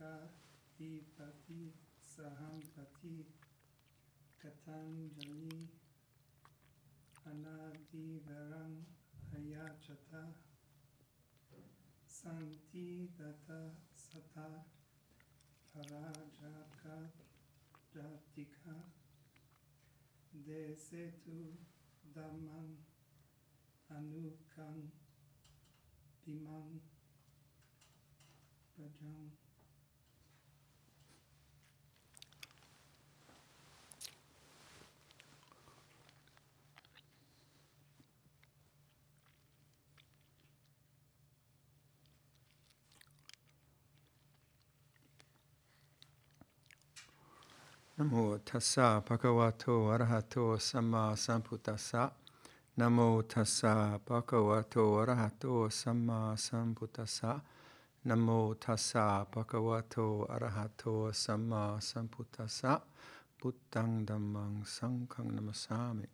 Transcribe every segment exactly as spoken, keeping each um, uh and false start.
Raja Ipati Sahampati Katanjali Anadi Varang Ayachata Santi Data Sata Parajaka Jatika Desetu Daman Anukang Bimang Bajang. Namo tassa bhagavato arahato samma sambuddhassa. Namo tassa bhagavato arahato samma sambuddhassa. Namo tassa bhagavato arahato samma sambuddhassa. Buddhang dhammang sanghang namasami.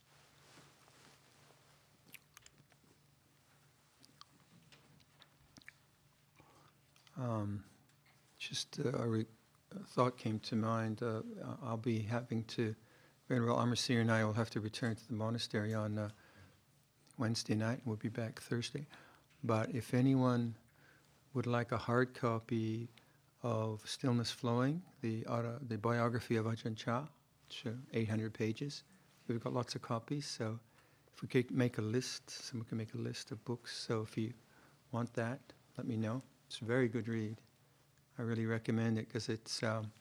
Um, just uh, a re- a thought came to mind. Uh, I'll be having to, Venerable Amarasiri and I will have to return to the monastery on uh, Wednesday night, and we'll be back Thursday. But if anyone would like a hard copy of Stillness Flowing, the auto, the biography of Ajahn Chah, it's uh, eight hundred pages, we've got lots of copies, so if we could make a list, someone can make a list of books, so if you want that, let me know. It's a very good read. I really recommend it because it's um,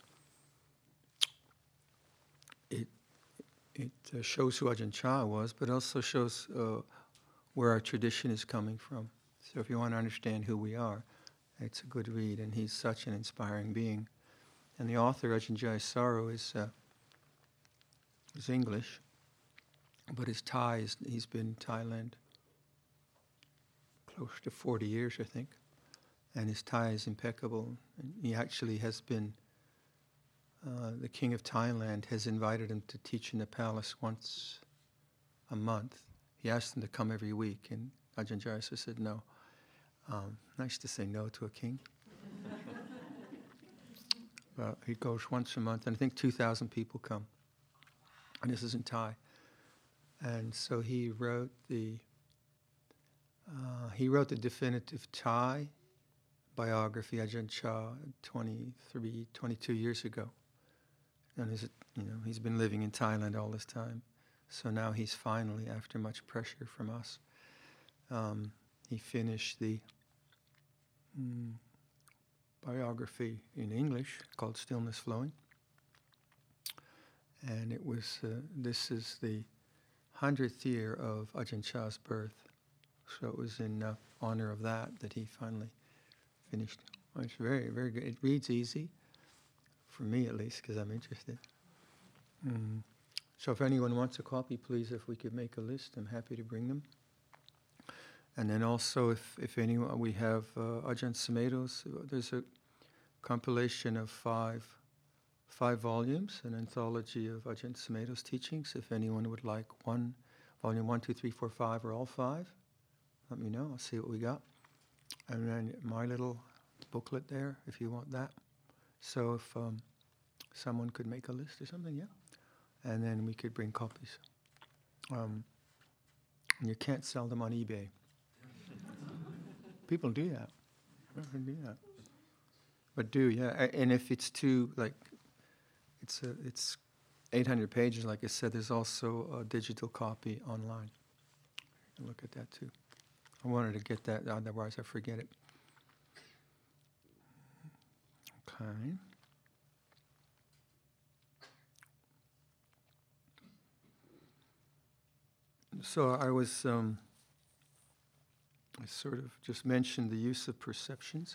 it it uh, shows who Ajahn Chah was, but also shows uh, where our tradition is coming from. So if you want to understand who we are, it's a good read, and he's such an inspiring being. And the author, Ajahn Jayasaro, is uh, is English, but his Thai is, he's been in Thailand close to forty years, I think. And his Thai is impeccable. And he actually has been, uh, the king of Thailand has invited him to teach in the palace once a month. He asked him to come every week, and Ajahn Jayasaro said no. Um, nice to say no to a king. Well, he goes once a month, and I think two thousand people come. And this is in Thai. And so he wrote the, uh, he wrote the definitive Thai biography, Ajahn Chah, twenty-three, twenty-two years ago. And he's, you know, he's been living in Thailand all this time. So now he's finally, after much pressure from us, um, he finished the mm, biography in English called Stillness Flowing. And it was, uh, this is the hundredth year of Ajahn Chah's birth. So it was in uh, honor of that that he finally finished. Well, it's very, very good. It reads easy, for me at least, because I'm interested. Mm. So if anyone wants a copy, please, if we could make a list, I'm happy to bring them. And then also, if, if anyone, we have uh, Ajahn Sumedho's, there's a compilation of five five volumes, an anthology of Ajahn Sumedho's teachings. If anyone would like one, volume one, two, three, four, five, or all five, let me know. I'll see what we got. And then my little booklet there, if you want that. So if um, someone could make a list or something, yeah. And then we could bring copies. Um, and you can't sell them on eBay. People do that. People do that. But do, yeah. And if it's too, like, it's a, it's eight hundred pages, like I said, there's also a digital copy online. You can look at that too. I wanted to get that, otherwise I forget it. Okay. So I was, um, I sort of just mentioned the use of perceptions.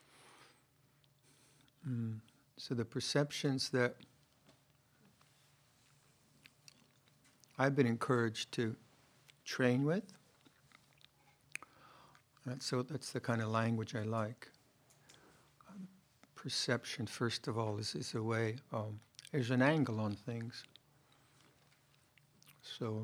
Mm. So the perceptions that I've been encouraged to train with, and so that's the kind of language I like. Um, perception, first of all, is, is a way, um, there's an angle on things. So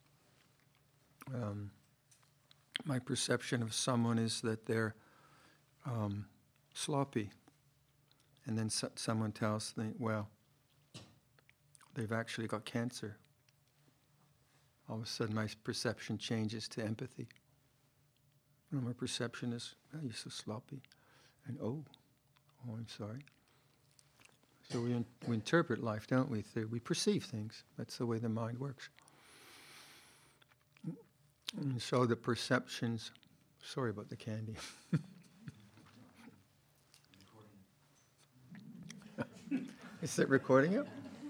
um, my perception of someone is that they're um, sloppy. and then so, someone tells me, well, they've actually got cancer. All of a sudden my perception changes to empathy. And my perception is, oh, you're so sloppy. And oh, oh, I'm sorry. So we, in, we interpret life, don't we? Through, we perceive things. That's the way the mind works. And so the perceptions, sorry about the candy. Is it recording it?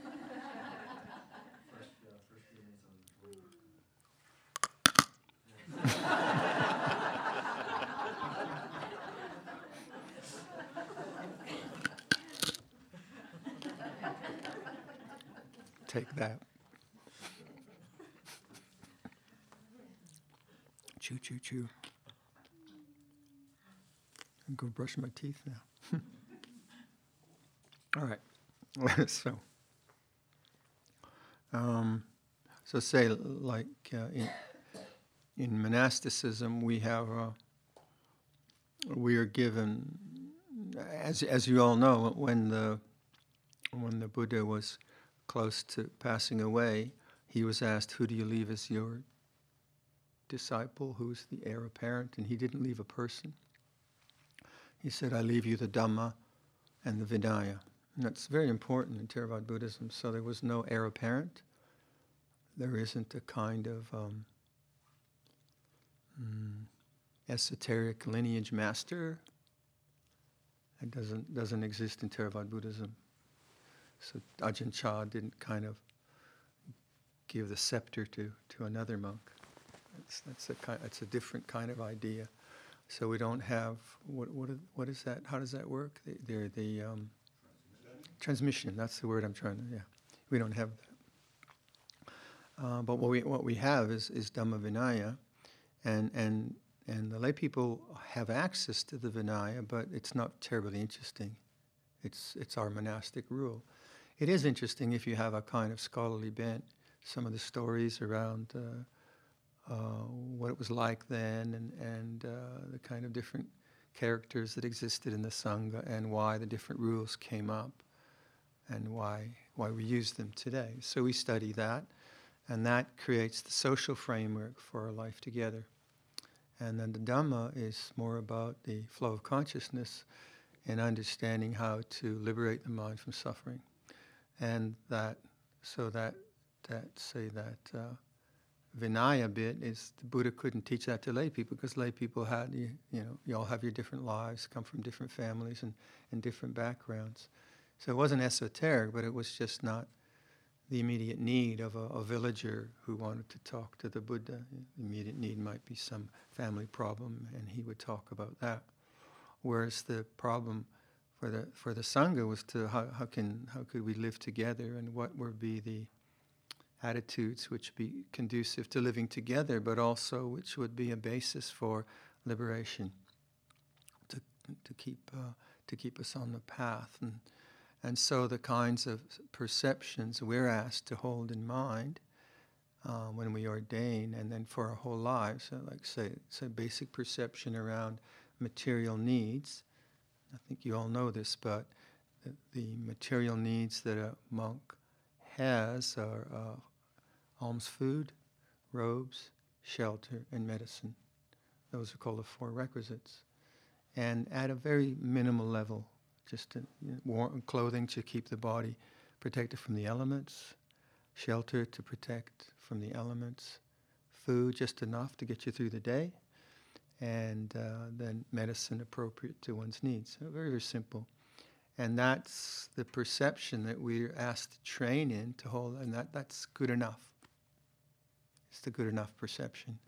Take that. Chew, chew, chew. I'm going to brush my teeth now. All right. so, um, so say like uh, in, in monasticism, we have uh, we are given, as as you all know, when the when the Buddha was close to passing away, he was asked, "Who do you leave as your disciple? Who's the heir apparent?" And he didn't leave a person. He said, "I leave you the Dhamma and the Vinaya." And that's very important in Theravada Buddhism. So there was no heir apparent. There isn't a kind of um, mm, esoteric lineage master. It doesn't doesn't exist in Theravada Buddhism. So Ajahn Chah didn't kind of give the scepter to, to another monk. That's that's a kind. That's a different kind of idea. So we don't have what what what is that? How does that work? They, they're the um, transmission. That's the word I'm trying to. Yeah, we don't have that. Uh, but what we what we have is is Dhamma Vinaya, and and and the lay people have access to the Vinaya, but it's not terribly interesting. It's it's our monastic rule. It is interesting if you have a kind of scholarly bent. Some of the stories around uh, uh, what it was like then, and and uh, the kind of different characters that existed in the Sangha, and why the different rules came up, and why why we use them today. So we study that, and that creates the social framework for our life together. And then the Dhamma is more about the flow of consciousness and understanding how to liberate the mind from suffering. And that, so that, that say that uh, Vinaya bit is, the Buddha couldn't teach that to lay people because lay people had, you, you know, you all have your different lives, come from different families and, and different backgrounds. So it wasn't esoteric, but it was just not the immediate need of a, a villager who wanted to talk to the Buddha. The immediate need might be some family problem, and he would talk about that. Whereas the problem for the for the Sangha was to how, how can how could we live together, and what would be the attitudes which be conducive to living together, but also which would be a basis for liberation, to to keep uh, to keep us on the path. And and so the kinds of perceptions we're asked to hold in mind uh, when we ordain, and then for our whole lives, so like say say basic perception around material needs. I think you all know this, but the, the material needs that a monk has are uh, alms food, robes, shelter, and medicine. Those are called the four requisites. And at a very minimal level, just to, you know, warm clothing to keep the body protected from the elements, shelter to protect from the elements, food just enough to get you through the day, and uh, then medicine appropriate to one's needs. So very, very simple. And that's the perception that we're asked to train in to hold, and that, that's good enough. It's the good enough perception.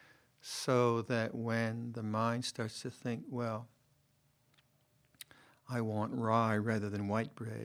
So that when the mind starts to think, well, I want rye rather than white bread,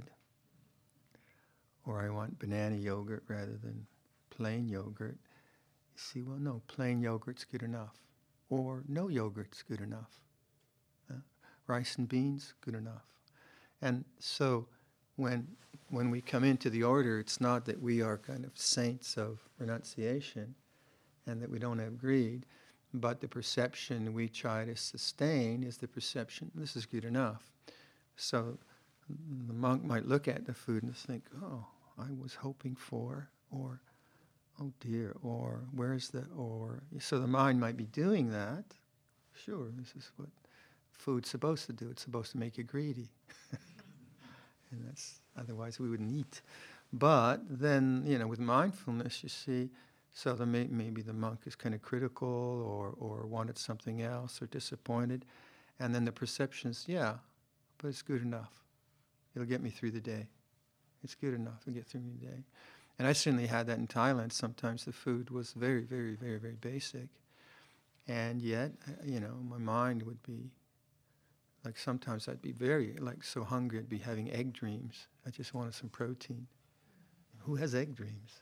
or I want banana yogurt rather than plain yogurt, you see, well, no, plain yogurt's good enough. Or no yogurt's good enough. Uh, rice and beans, good enough. And so when when we come into the order, it's not that we are kind of saints of renunciation and that we don't have greed, but the perception we try to sustain is the perception, this is good enough. So the monk might look at the food and think, oh, I was hoping for, or, oh dear, or where's the, or, so the mind might be doing that. Sure, this is what food's supposed to do. It's supposed to make you greedy. And that's, otherwise we wouldn't eat. But then, you know, with mindfulness, you see, so the may, maybe the monk is kind of critical or, or wanted something else or disappointed. And then the perception is, yeah, but it's good enough. It'll get me through the day. It's good enough to get through the day. And I certainly had that in Thailand. Sometimes the food was very, very, very, very basic. And yet, you know, my mind would be, like sometimes I'd be very, like so hungry I'd be having egg dreams. I just wanted some protein. Who has egg dreams?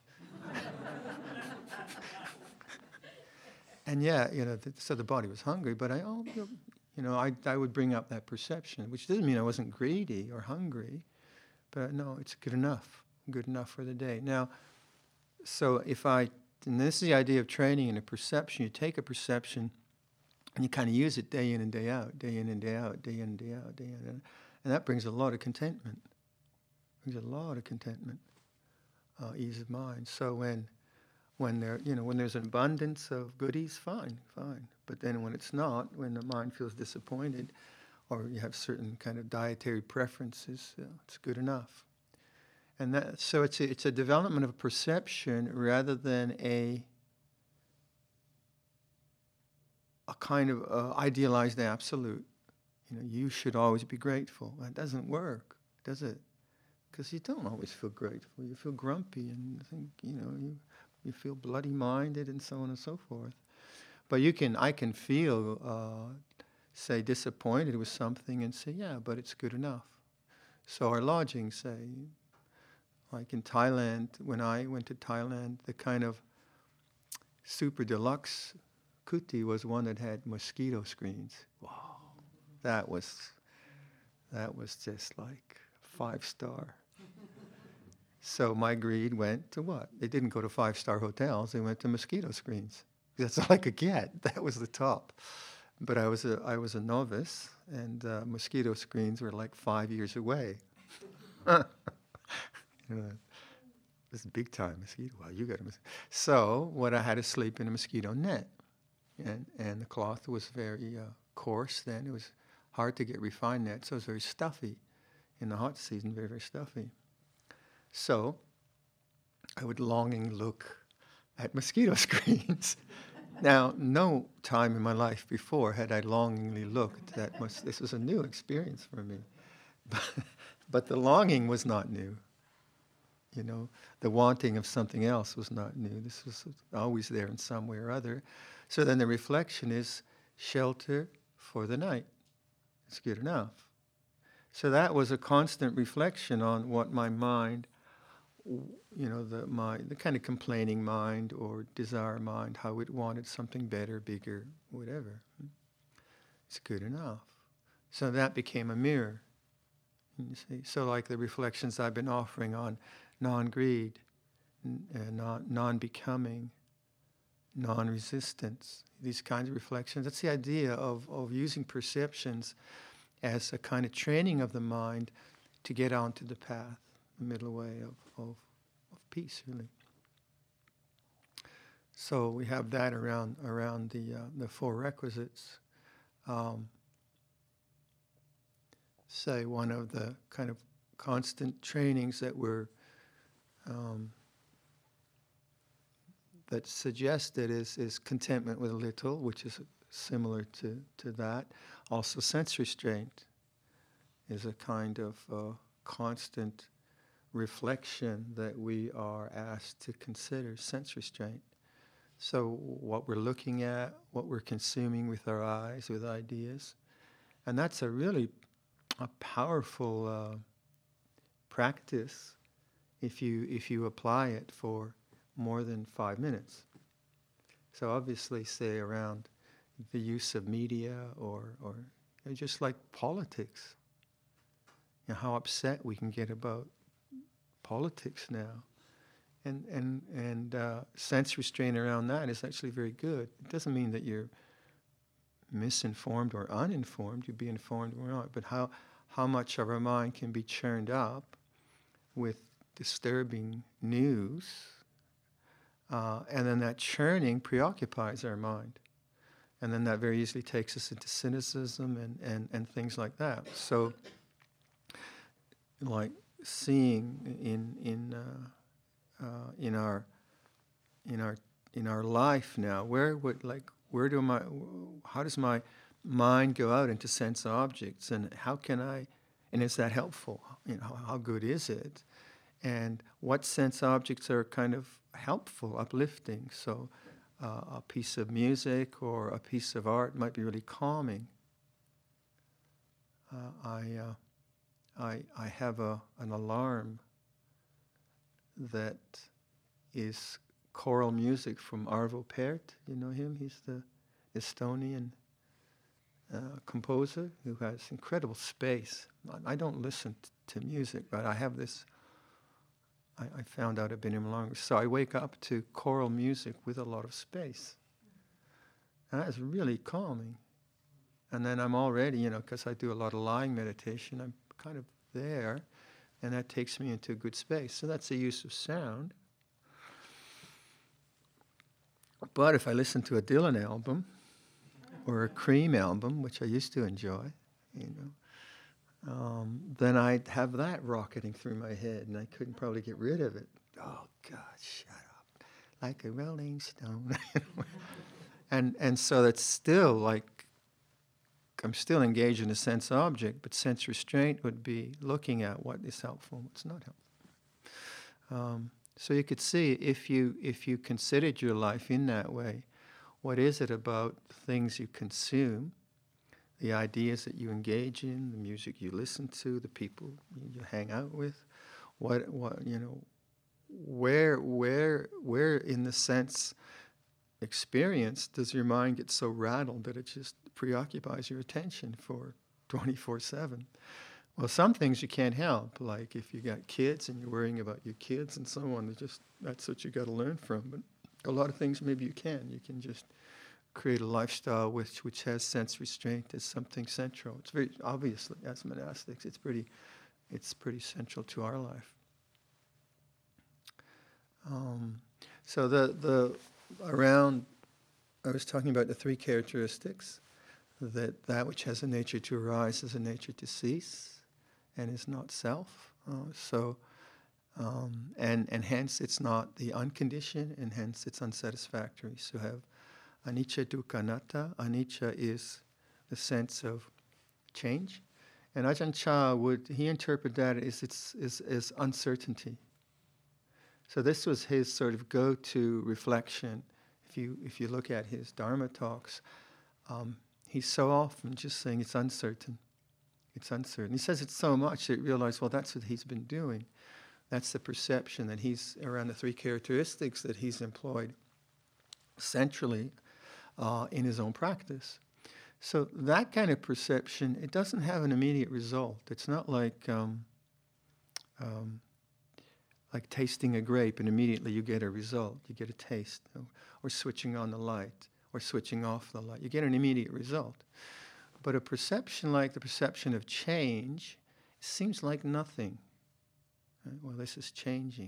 And yeah, you know, th- so the body was hungry, but I, oh, you know, I, I would bring up that perception, which doesn't mean I wasn't greedy or hungry, but no, it's good enough, good enough for the day. Now, so if I, and this is the idea of training in a perception, you take a perception and you kind of use it day in and day out, day in and day out, day in and day out, day in and day out, and that brings a lot of contentment, brings a lot of contentment, uh, ease of mind. So when When there, you know, when there's an abundance of goodies, fine, fine. But then when it's not, when the mind feels disappointed, or you have certain kind of dietary preferences, you know, it's good enough. And that, so it's a, it's a development of perception rather than a a kind of uh, idealized absolute. You know, you should always be grateful. That doesn't work, does it? Because you don't always feel grateful. You feel grumpy, and think, you know, you. You feel bloody-minded and so on and so forth. But you can, I can feel, uh, say, disappointed with something and say, yeah, but it's good enough. So our lodging, say, like in Thailand, when I went to Thailand, the kind of super deluxe kuti was one that had mosquito screens. Wow, that was, that was just like five-star. So my greed went to what? They didn't go to five-star hotels. They went to mosquito screens. That's all I could get. That was the top. But I was a I was a novice, and uh, mosquito screens were like five years away. You know, this is big time mosquito. Wow, you got a mosquito. So what I had to sleep in a mosquito net, and and the cloth was very uh, coarse. Then it was hard to get refined net, so it was very stuffy. In the hot season, very very stuffy. So I would longingly look at mosquito screens. Now, no time in my life before had I longingly looked at mos- this was a new experience for me. But, but the longing was not new. You know, the wanting of something else was not new. This was always there in some way or other. So then the reflection is shelter for the night. It's good enough. So that was a constant reflection on what my mind, you know, the my the kind of complaining mind or desire mind, how it wanted something better, bigger, whatever. It's good enough. So that became a mirror. You see, so like the reflections I've been offering on non-greed, n- uh, non non-becoming, non-resistance, these kinds of reflections. That's the idea of of using perceptions as a kind of training of the mind to get onto the path, the middle way of, of, of peace, really. So we have that around around the uh, the four requisites. Um, say one of the kind of constant trainings that we're um, that's suggested is is contentment with a little, which is similar to, to that. Also, sense restraint is a kind of uh, constant reflection that we are asked to consider, sense restraint. So what we're looking at, what we're consuming with our eyes, with ideas. And that's a really a powerful uh, practice if you if you apply it for more than five minutes. So obviously, say around the use of media or or you know, just like politics. You know, how upset we can get about politics now. And and and uh, sense restraint around that is actually very good. It doesn't mean that you're misinformed or uninformed. You be informed or not. But how how much of our mind can be churned up with disturbing news, uh, and then that churning preoccupies our mind. And then that very easily takes us into cynicism and, and, and things like that. So, like seeing in in uh, uh, in our in our in our life now, where would like where do my how does my mind go out into sense objects, and how can I, and is that helpful? You know, how, how good is it? And what sense objects are kind of helpful, uplifting? So uh, a piece of music or a piece of art might be really calming. Uh, I, uh, I, I have a, an alarm that is choral music from Arvo Pärt. You know him? He's the Estonian uh, composer who has incredible space. I, I don't listen t- to music, but I have this. I, I found out I've been in long, so I wake up to choral music with a lot of space. And that's really calming. And then I'm already, you know, because I do a lot of lying meditation, I'm kind of there, and that takes me into a good space. So that's the use of sound. But if I listen to a Dylan album or a Cream album, which I used to enjoy, you know, um, then I'd have that rocketing through my head, and I couldn't probably get rid of it. Oh, God, shut up. Like a Rolling Stone. and and so that's still like, I'm still engaged in a sense object, but sense restraint would be looking at what is helpful and what's not helpful. Um, so you could see, if you if you considered your life in that way, what is it about things you consume, the ideas that you engage in, the music you listen to, the people you hang out with, what what you know, where where where in the sense experience does your mind get so rattled that it just preoccupies your attention for twenty-four seven? Well, some things you can't help, like if you got kids and you're worrying about your kids and so on, just that's what you got to learn from. But a lot of things maybe you can. You can just create a lifestyle which which has sense restraint as something central. It's very obviously, as monastics, it's pretty it's pretty central to our life. Um, so the the around, I was talking about the three characteristics, that that which has a nature to arise has a nature to cease, and is not self. Uh, so, um, and and hence it's not the unconditioned, and hence it's unsatisfactory. So have anicca, dukkha, anatta. Anicca is the sense of change, and Ajahn Chah would he interpret that as it's is as uncertainty. So this was his sort of go-to reflection. If you if you look at his Dharma talks, um, he's so often just saying it's uncertain. It's uncertain. He says it so much that you realize, well, that's what he's been doing. That's the perception that he's around the three characteristics that he's employed centrally uh, in his own practice. So that kind of perception, it doesn't have an immediate result. It's not like um, um, like tasting a grape and immediately you get a result. You get a taste, or, or switching on the light, or switching off the light. You get an immediate result. But a perception like the perception of change seems like nothing. Right? Well, this is changing.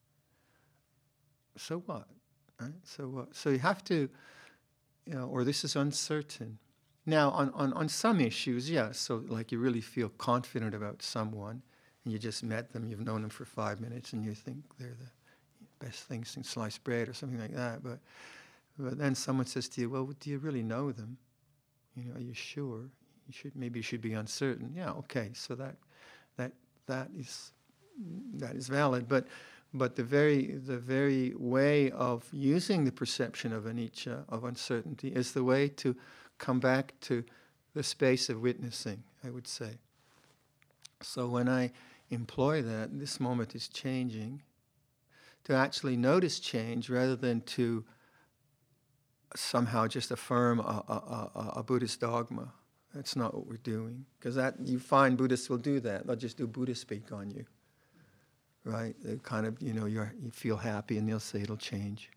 So what? Right? So what? So you have to, you know, or this is uncertain. Now, on, on, on some issues, yes. So like you really feel confident about someone, and you just met them, you've known them for five minutes, and you think they're the best thing since sliced bread or something like that. But, but then someone says to you, well, do you really know them? You know, are you sure? You should maybe you should be uncertain. Yeah, okay. So that that that is that is valid. But but the very the very way of using the perception of anicca, of uncertainty, is the way to come back to the space of witnessing, I would say. So when I employ that, this moment is changing, to actually notice change rather than to somehow just affirm a, a, a, a Buddhist dogma. That's not what we're doing. Because that you find Buddhists will do that. They'll just do Buddhist speak on you. Right? They kind of, you know, you're, you feel happy and they'll say it'll change.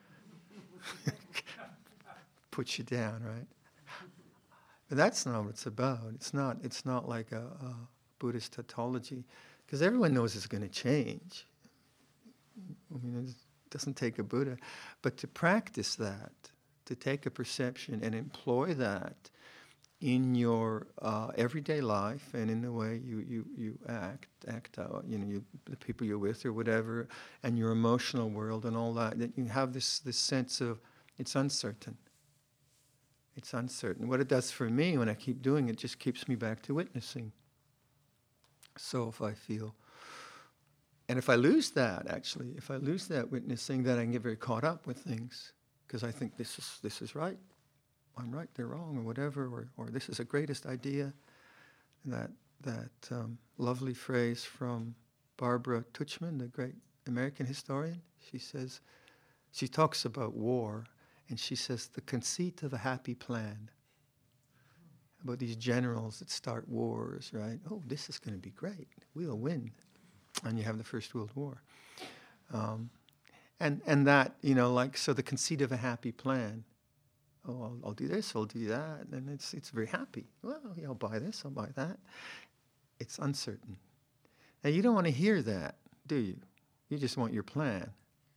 Puts you down, right? But that's not what it's about. It's not, it's not like a, Buddhist tautology, because everyone knows it's going to change. I mean, it doesn't take a Buddha. But to practice that, to take a perception and employ that in your uh, everyday life and in the way you, you, you act, act out, you know, you, the people you're with or whatever, and your emotional world and all that, that you have this, this sense of it's uncertain. It's uncertain. What it does for me when I keep doing it just keeps me back to witnessing. So if I feel, and if I lose that, actually, if I lose that witnessing, then I can get very caught up with things because I think this is this is right, I'm right, they're wrong, or whatever, or or this is the greatest idea. That that um, lovely phrase from Barbara Tuchman, the great American historian. She says, she talks about war, and she says the conceit of a happy plan. About these generals that start wars, right? Oh, this is going to be great. We'll win. And you have the First World War. Um, and and that, you know, like, so the conceit of a happy plan. Oh, I'll, I'll do this, I'll do that. And it's it's very happy. Well, yeah, I'll buy this, I'll buy that. It's uncertain. Now, you don't want to hear that, do you? You just want your plan.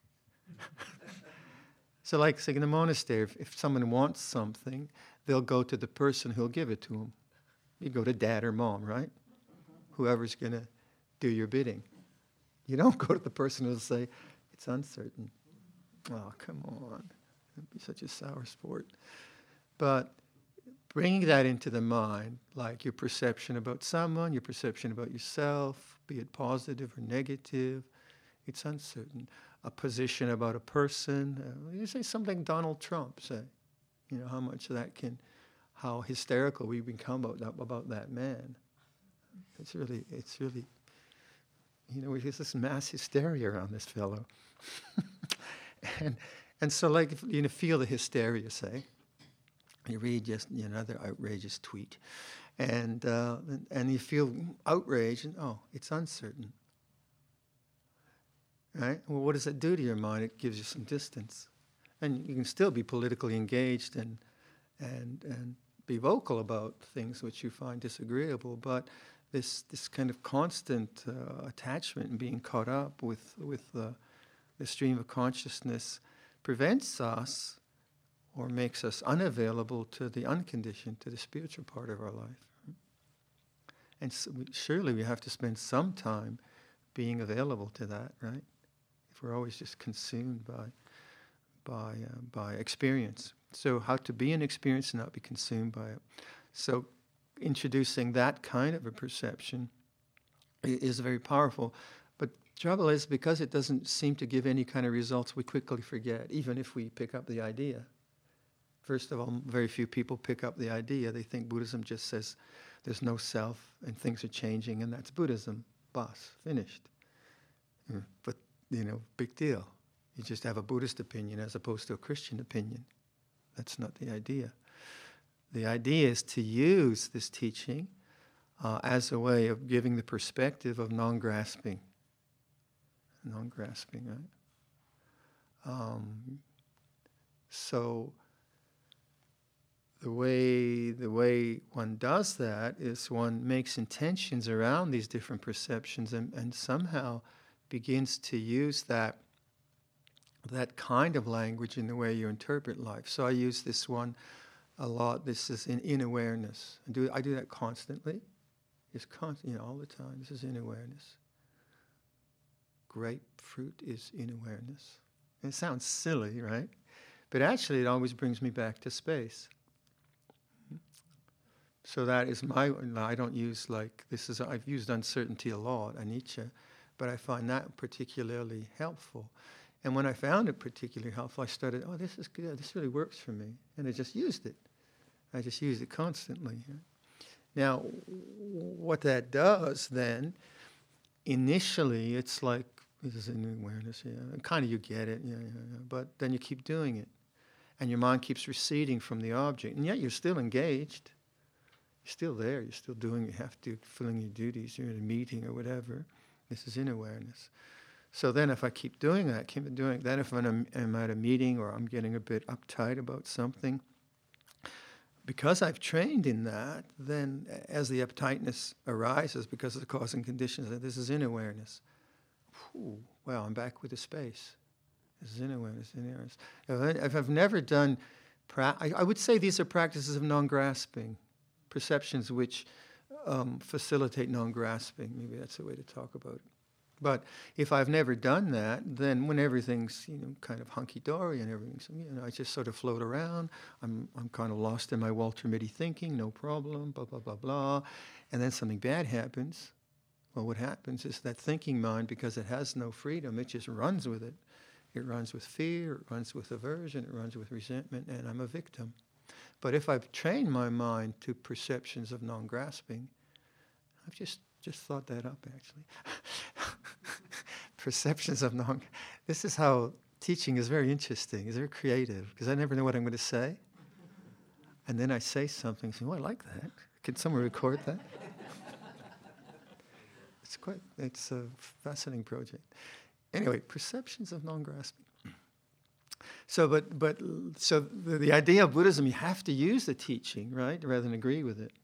So like, say in a monastery, if, if someone wants something, they'll go to the person who'll give it to them. You go to dad or mom, right? Whoever's going to do your bidding. You don't go to the person who'll say, it's uncertain. Oh, come on. It'd be such a sour sport. But bringing that into the mind, like your perception about someone, your perception about yourself, be it positive or negative, it's uncertain. A position about a person, uh, you say something Donald Trump, say. You know, how much of that can, how hysterical we become about that, about that man. It's really, it's really, you know, there's this mass hysteria around this fellow. and and so, like, if, you know, feel the hysteria, say. You read just you know, another outrageous tweet. And, uh, and, and you feel outraged, and oh, it's uncertain. Right? Well, what does that do to your mind? It gives you some distance. And you can still be politically engaged and and and be vocal about things which you find disagreeable, but this this kind of constant uh, attachment and being caught up with with uh, the stream of consciousness prevents us or makes us unavailable to the unconditioned, to the spiritual part of our life. And so we, surely we have to spend some time being available to that, right? If we're always just consumed by by uh, by experience. So how to be an experience and not be consumed by it. So introducing that kind of a perception is very powerful. But trouble is, because it doesn't seem to give any kind of results, we quickly forget, even if we pick up the idea. First of all, very few people pick up the idea. They think Buddhism just says there's no self and things are changing, and that's Buddhism. Bas, finished. But, you know, big deal. You just have a Buddhist opinion as opposed to a Christian opinion. That's not the idea. The idea is to use this teaching uh, as a way of giving the perspective of non-grasping. Non-grasping, right? Um, so the way the way one does that is one makes intentions around these different perceptions and, and somehow begins to use that that kind of language in the way you interpret life. So I use this one a lot. This is in, in awareness. I do I do that constantly. It's constant, you know, all the time. This is in awareness. Grapefruit is in awareness. And it sounds silly, right? But actually, it always brings me back to space. So that is my. I don't use like this is. I've used uncertainty a lot, anicca, but I find that particularly helpful. And when I found it particularly helpful, I started, oh, this is good. This really works for me. And I just used it. I just used it constantly. Now, what that does then, initially, it's like, this is in awareness, yeah. Kind of you get it, yeah, yeah, yeah. But then you keep doing it. And your mind keeps receding from the object. And yet you're still engaged. You're still there. You're still doing, you have to, fulfilling your duties. You're in a meeting or whatever. This is in awareness. So then if I keep doing that, keep doing then if I'm, I'm at a meeting or I'm getting a bit uptight about something, because I've trained in that, then as the uptightness arises because of the causing conditions, this is in awareness. Whew, well, I'm back with the space. This is in awareness, in awareness. If I've never done, pra- I, I would say these are practices of non-grasping, perceptions which um, facilitate non-grasping. Maybe that's a way to talk about it. But if I've never done that, then when everything's, you know, kind of hunky-dory and everything's, you know, I just sort of float around. I'm I'm kind of lost in my Walter Mitty thinking, no problem, blah, blah, blah, blah. And then something bad happens. Well, what happens is that thinking mind, because it has no freedom, it just runs with it. It runs with fear, it runs with aversion, it runs with resentment, and I'm a victim. But if I've trained my mind to perceptions of non-grasping, I've just, just thought that up, actually. Perceptions of non... This is how teaching is very interesting, it's very creative, because I never know what I'm going to say. And then I say something, so, oh, I like that. Can someone record that? It's quite, it's a fascinating project. Anyway, perceptions of non-grasping. So, but, but, so the, the idea of Buddhism, you have to use the teaching, right, rather than agree with it,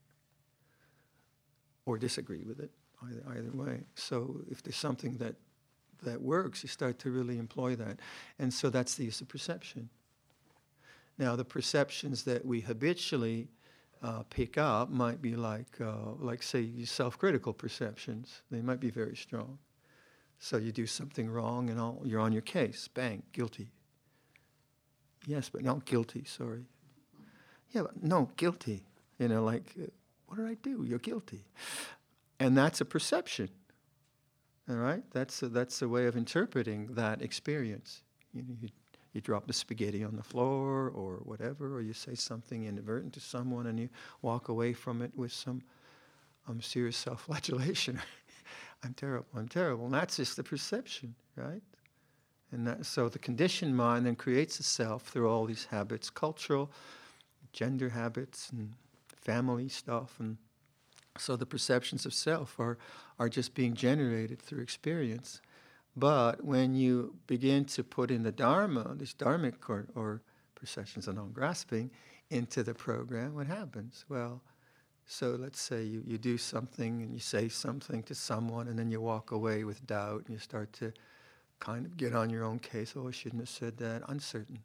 or disagree with it, either, either way. So, if there's something that that works, you start to really employ that, and so that's the use of perception. Now, the perceptions that we habitually uh, pick up might be like, uh, like say, self-critical perceptions. They might be very strong. So you do something wrong, and all, you're on your case. Bang, guilty. Yes, but not guilty, sorry. Yeah, but no, guilty. You know, like, uh, what did I do? You're guilty. And that's a perception. All right? That's a, that's a way of interpreting that experience. You know, you, you drop the spaghetti on the floor or whatever, or you say something inadvertent to someone and you walk away from it with some um, serious self-flagellation. I'm terrible, I'm terrible. And that's just the perception, right? And that, so the conditioned mind then creates a self through all these habits, cultural, gender habits, and family stuff. And so the perceptions of self are, are just being generated through experience. But when you begin to put in the Dharma, these Dharmic or, or perceptions of non-grasping, into the program, what happens? Well, so let's say you, you do something and you say something to someone and then you walk away with doubt and you start to kind of get on your own case. Oh, I shouldn't have said that. Uncertain.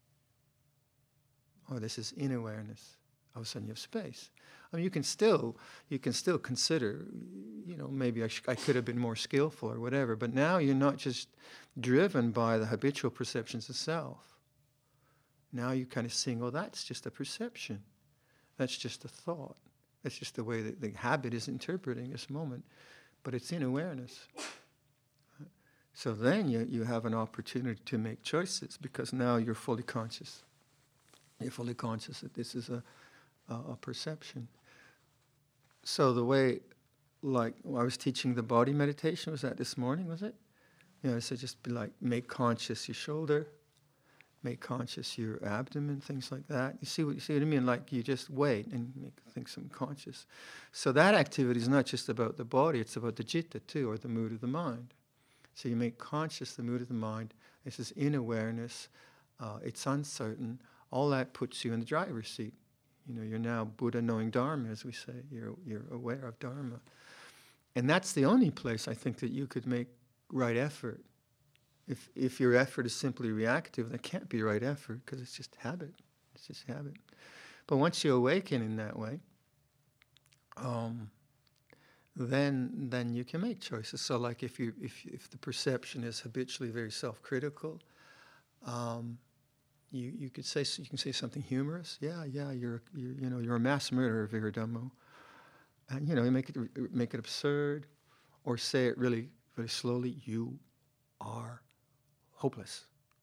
Oh, this is in-awareness. All of a sudden you have space. I mean, you can still, you can still consider, you know, maybe I, sh- I could have been more skillful or whatever, but now you're not just driven by the habitual perceptions of self. Now you're kind of seeing, oh, that's just a perception. That's just a thought. That's just the way that the habit is interpreting this moment. But it's in awareness. So then you, you have an opportunity to make choices because now you're fully conscious. You're fully conscious that this is a, a, a perception. So the way, like, I was teaching the body meditation, was that this morning, was it? You know, so just be like, make conscious your shoulder, make conscious your abdomen, things like that. You see what you see what I mean? Like you just wait and make things unconscious. So that activity is not just about the body; it's about the citta too, or the mood of the mind. So you make conscious the mood of the mind. This is in awareness. Uh, it's uncertain. All that puts you in the driver's seat. You know, you're now Buddha knowing Dharma, as we say. You're you're aware of Dharma, and that's the only place I think that you could make right effort. If if your effort is simply reactive, that can't be right effort because it's just habit. It's just habit. But once you awaken in that way, um, then then you can make choices. So, like if you if if the perception is habitually very self-critical, um, you you could say you can say something humorous. Yeah, yeah, you're you're you know you're a mass murderer, Viradhammo, and you know you make it make it absurd, or say it really really slowly. You are hopeless.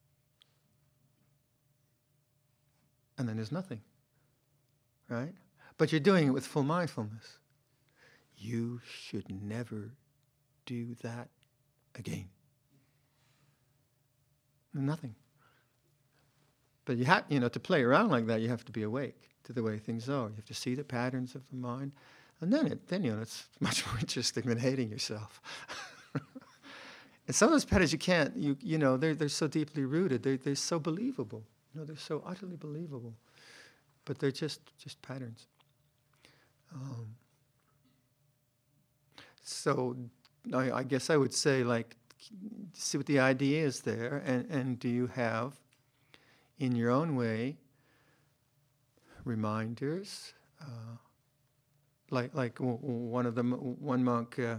And then there's nothing, right? But you're doing it with full mindfulness. You should never do that again. Nothing. But you have, you know, to play around like that, you have to be awake to the way things are. You have to see the patterns of the mind, and then it, then you know, it's much more interesting than hating yourself. And some of those patterns you can't, you you know, they're they're so deeply rooted. They're they're so believable. You know, they're so utterly believable. but they're just, just patterns. Um, so I, I guess I would say, like, see what the idea is there, and, and do you have, in your own way, reminders? Uh, like like w- one of them, one monk uh,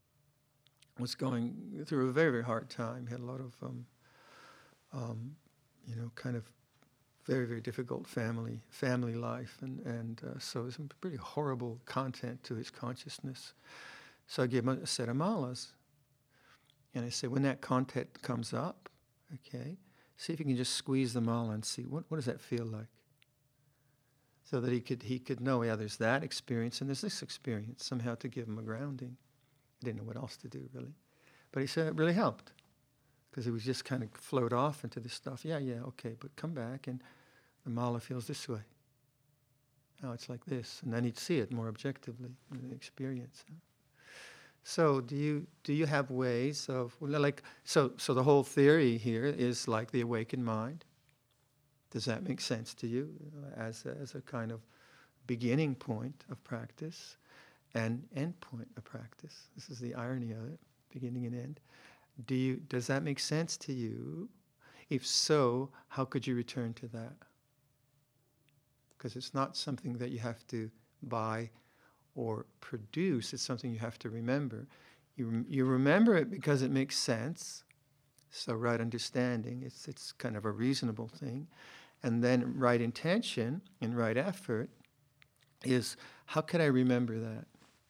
was going through a very, very hard time. He had a lot of, um, um, you know, kind of very, very difficult family family life, and and uh, so some pretty horrible content to his consciousness. So I gave him a set of malas, and I said, when that content comes up, okay, see if you can just squeeze the mala and see what what does that feel like, so that he could he could know, yeah, there's that experience and there's this experience, somehow to give him a grounding. He didn't know what else to do really, but he said it really helped, because he was just kind of float off into this stuff. Yeah, yeah, okay, but come back and the mala feels this way. Oh, it's like this, and then he'd see it more objectively in the experience. So, do you do you have ways of, well, like, so so the whole theory here is like the awakened mind? Does that make sense to you as a, as a kind of beginning point of practice and end point of practice? This is the irony of it, beginning and end. Do you does that make sense to you? If so, how could you return to that? Because it's not something that you have to buy or produce. It's something you have to remember. You rem- you remember it because it makes sense. So right understanding, it's it's kind of a reasonable thing. And then right intention and right effort is, how can I remember that?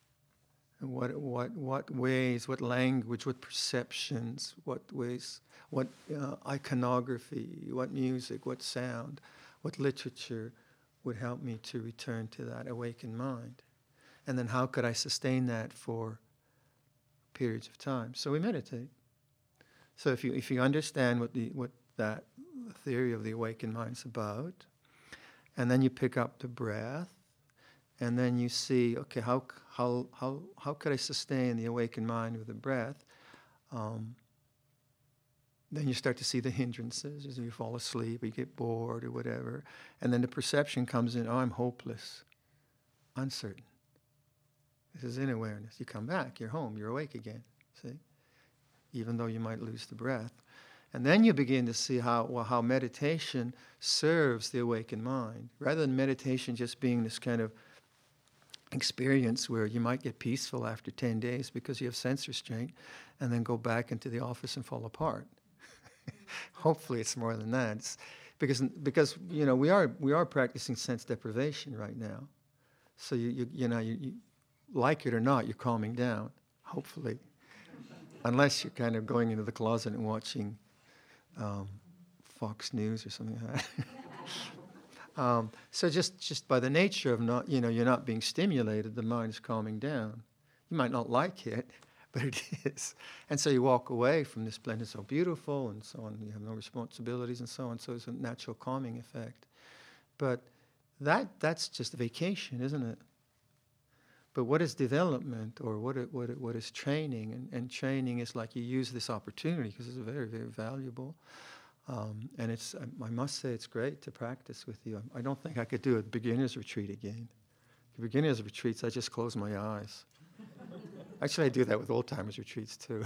And what what what ways, what language, what perceptions, what ways, what uh, iconography, what music, what sound, what literature would help me to return to that awakened mind? And then how could I sustain that for periods of time? So we meditate. So if you if you understand what the what that theory of the awakened mind's about, and then you pick up the breath, and then you see, okay, how how how how could I sustain the awakened mind with the breath? Um, then you start to see the hindrances as you fall asleep, or you get bored, or whatever, and then the perception comes in. Oh, I'm hopeless, uncertain. This is in awareness. You come back, you're home, you're awake again, see? Even though you might lose the breath. And then you begin to see how well, how meditation serves the awakened mind. Rather than meditation just being this kind of experience where you might get peaceful after ten days because you have sense restraint, and then go back into the office and fall apart. Hopefully it's more than that. It's because, because you know, we are we are practicing sense deprivation right now. So you you, you know, you, you like it or not, you're calming down, hopefully. Unless you're kind of going into the closet and watching um, Fox News or something like that. um, so just, just by the nature of not, you know, you're not being stimulated, the mind is calming down. You might not like it, but it is. And so you walk away from this blend, it's so beautiful and so on, you have no responsibilities and so on, so it's a natural calming effect. But that that's just a vacation, isn't it? But what is development, or what it, what it, what is training? And, and training is like you use this opportunity because it's very, very valuable. Um, and it's I, I must say it's great to practice with you. I don't think I could do a beginner's retreat again. The beginner's retreats, I just close my eyes. Actually, I do that with old-timers retreats too.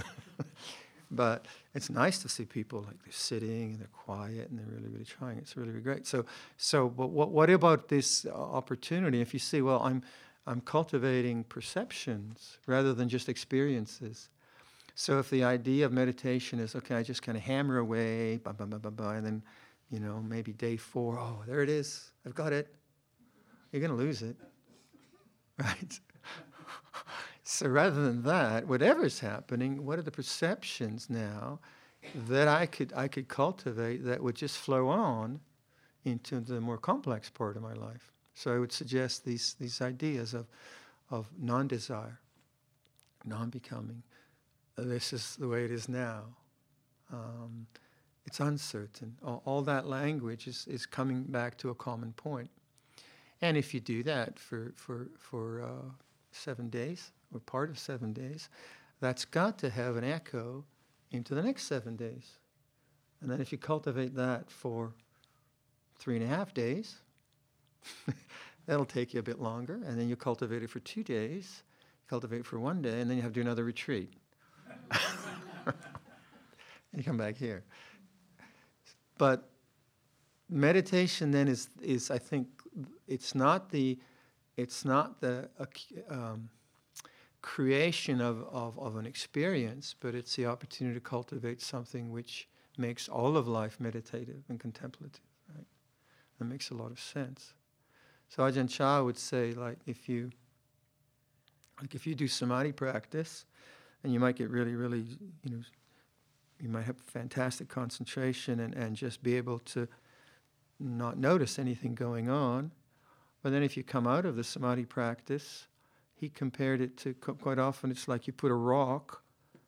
But it's nice to see people like they're sitting and they're quiet and they're really, really trying. It's really, really great. So, so but what, what about this opportunity? If you see, well, I'm I'm cultivating perceptions rather than just experiences. So if the idea of meditation is, okay, I just kind of hammer away, blah, blah, blah, blah, blah, and then, you know, maybe day four, oh, there it is, I've got it. You're going to lose it, right? So rather than that, whatever's happening, what are the perceptions now that I could I could cultivate that would just flow on into the more complex part of my life? So I would suggest these these ideas of of non-desire, non-becoming. This is the way it is now. Um, it's uncertain. All, all that language is, is coming back to a common point. And if you do that for for for uh, seven days or part of seven days, that's got to have an echo into the next seven days. And then if you cultivate that for three and a half days, That'll take you a bit longer, and then you cultivate it for two days, cultivate for one day, and then you have to do another retreat. And you come back here. But meditation then is, is I think, it's not the, it's not the uh, um, creation of, of, of an experience, but it's the opportunity to cultivate something which makes all of life meditative and contemplative, right? That makes a lot of sense. So Ajahn Chah would say, like, if you, like, if you do samadhi practice, and you might get really, really, you know, you might have fantastic concentration and, and just be able to not notice anything going on. But then if you come out of the samadhi practice, he compared it to, quite often it's like you put a rock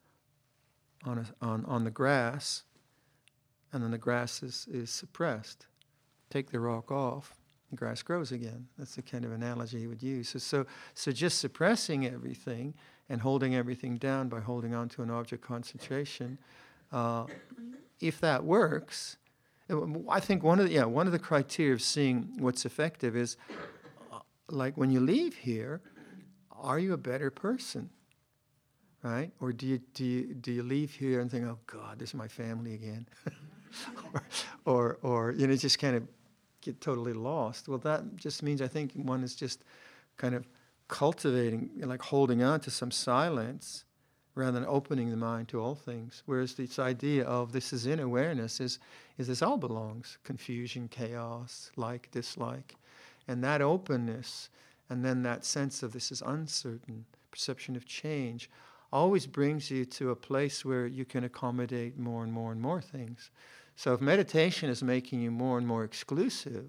on a, on, on the grass, and then the grass is, is suppressed. Take the rock off, the grass grows again. That's the kind of analogy he would use. So, so, so just suppressing everything and holding everything down by holding on to an object concentration, uh, if that works, I think one of the, yeah, one of the criteria of seeing what's effective is, uh, like when you leave here, are you a better person, right? Or do you do you do you leave here and think, oh God, this is my family again, or, or or you know, just kind of get totally lost? Well, that just means I think one is just kind of cultivating, like holding on to some silence, rather than opening the mind to all things. Whereas this idea of this is in awareness is is this all belongs: confusion, chaos, like, dislike, and that openness. And then that sense of this is uncertain, perception of change, always brings you to a place where you can accommodate more and more and more things. So if meditation is making you more and more exclusive,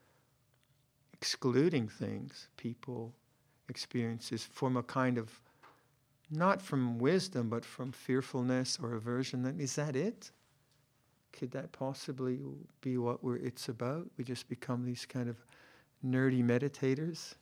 excluding things, people, experiences, from a kind of, not from wisdom, but from fearfulness or aversion, then is that it? Could that possibly be what we're, it's about? We just become these kind of nerdy meditators?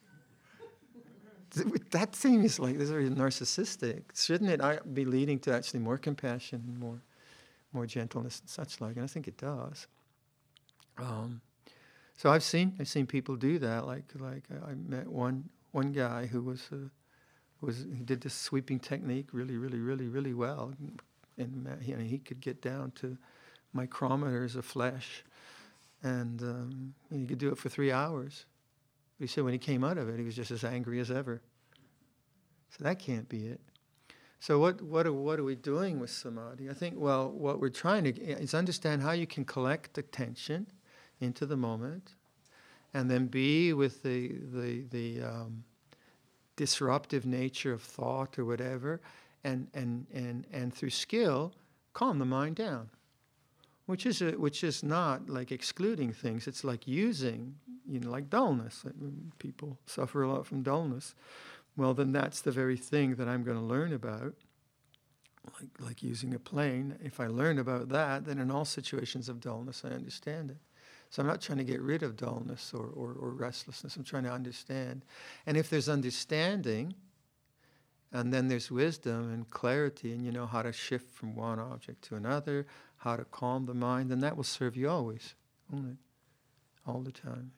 That seems like this is very narcissistic. Shouldn't it be leading to actually more compassion, more, more gentleness and such like? And I think it does. Um, so I've seen I've seen people do that. Like like I met one one guy who was uh, was he did this sweeping technique really really really really well, and you know, he could get down to micrometers of flesh, and um, he could do it for three hours. He said when he came out of it, he was just as angry as ever. So that can't be it. So what what are, what are we doing with samadhi? I think, well, what we're trying to is understand how you can collect attention into the moment, and then be with the the the um, disruptive nature of thought or whatever, and and and and through skill, calm the mind down. Which is a, which is not like excluding things. It's like using, you know, like dullness. People suffer a lot from dullness. Well, then that's the very thing that I'm going to learn about. Like like using a plane. If I learn about that, then in all situations of dullness, I understand it. So I'm not trying to get rid of dullness or, or, or restlessness. I'm trying to understand. And if there's understanding, and then there's wisdom and clarity, and you know how to shift from one object to another, how to calm the mind, then that will serve you always, won't it? All the time.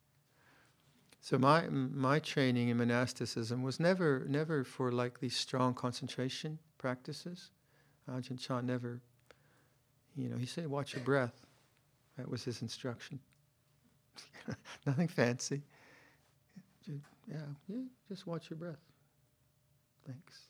So my my training in monasticism was never never for like these strong concentration practices. Ajahn Chah never, you know, he said, watch your breath. That was his instruction. Nothing fancy. Yeah, yeah, just watch your breath. Thanks.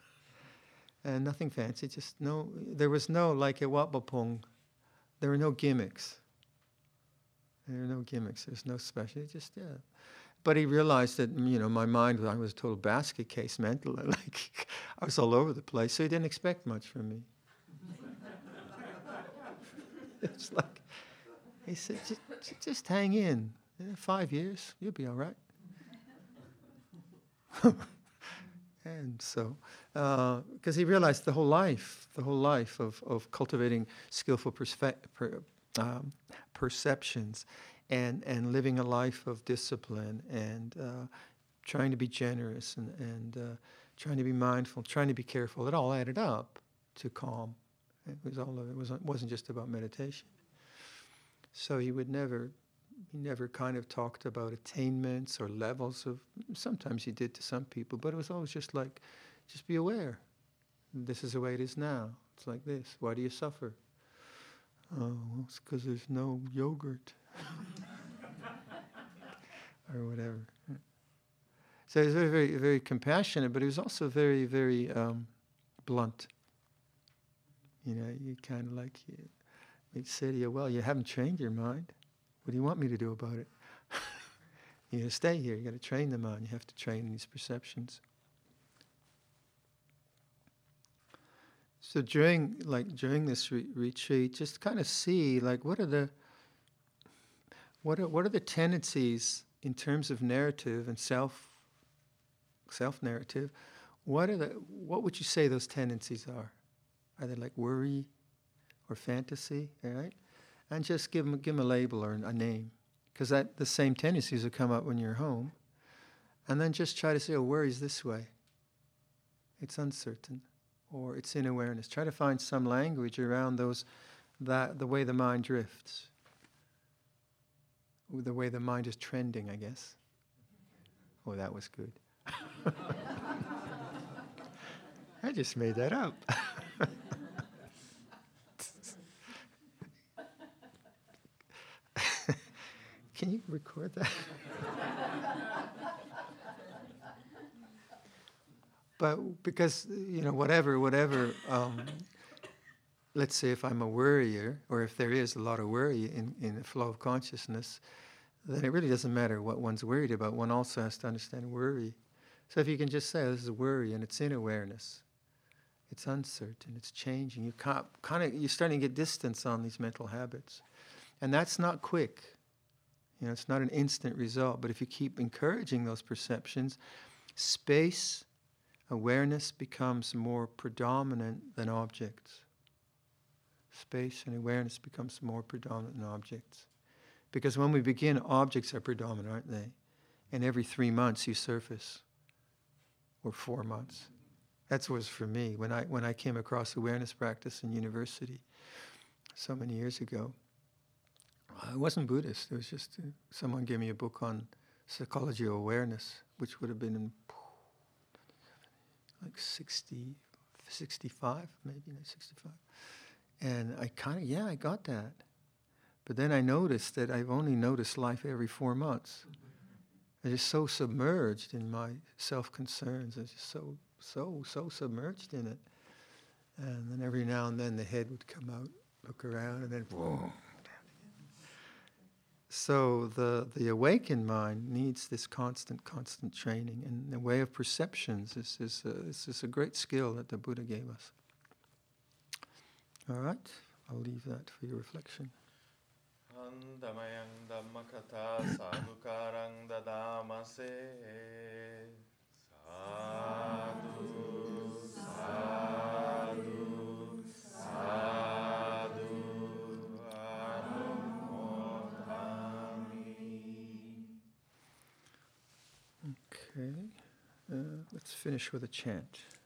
And nothing fancy, just no, there was no, like at Wat Pah Pong, there were no gimmicks. There were no gimmicks, there's no special, just, yeah. But he realized that, you know, my mind, I was a total basket case mentally, like, I was all over the place, so he didn't expect much from me. It's like, he said, just, just hang in, yeah, five years, you'll be all right. And so, because uh, he realized the whole life, the whole life of, of cultivating skillful perspe- per, um, perceptions and, and living a life of discipline and uh, trying to be generous and, and uh, trying to be mindful, trying to be careful, it all added up to calm. It was all. It wasn't, wasn't just about meditation. So he would never he never kind of talked about attainments or levels of, sometimes he did to some people, but it was always just like, just be aware. This is the way it is now. It's like this. Why do you suffer? Oh, well, it's because there's no yogurt. Or whatever. So he was very, very, very compassionate, but he was also very, very um, blunt. You know, you kind of like, he'd say to you, well, you haven't trained your mind. What do you want me to do about it? You got to stay here. You got to train the mind. You have to train these perceptions. So during, like during this re- retreat, just kind of see, like, what are the, what are what are the tendencies in terms of narrative and self, self narrative? What are the, what would you say those tendencies are? Are they like worry, or fantasy? All right, and just give them give them a label or a name, because that the same tendencies will come up when you're home, and then just try to say, oh, worry's this way. It's uncertain. Or it's in awareness. Try to find some language around those, that the way the mind drifts, the way the mind is trending, I guess. Oh, that was good. I just made that up. Can you record that? But because, you know, whatever, whatever, um, let's say if I'm a worrier, or if there is a lot of worry in, in the flow of consciousness, then it really doesn't matter what one's worried about. One also has to understand worry. So if you can just say, oh, this is worry, and it's in awareness. It's uncertain, it's changing. You can't, kind of, you're starting to get distance on these mental habits. And that's not quick. You know, it's not an instant result. But if you keep encouraging those perceptions, space, awareness becomes more predominant than objects. Space and awareness becomes more predominant than objects. Because when we begin, objects are predominant, aren't they? And every three months you surface. Or four months. That was for me. When I when I came across awareness practice in university so many years ago, I wasn't Buddhist. It was just uh, someone gave me a book on psychology of awareness, which would have been in like sixty, sixty-five, maybe, not sixty-five. And I kind of, yeah, I got that. But then I noticed that I've only noticed life every four months. I'm just so submerged in my self-concerns. I'm just so, so, so submerged in it. And then every now and then the head would come out, look around, and then boom. So the, the awakened mind needs this constant, constant training. And the way of perceptions is, is, a, is, is a great skill that the Buddha gave us. All right, I'll leave that for your reflection. Andamayang Dhammakatha Sadhukarang Dadamase Sadhu Sadhu Sadhu Okay, uh, let's finish with a chant.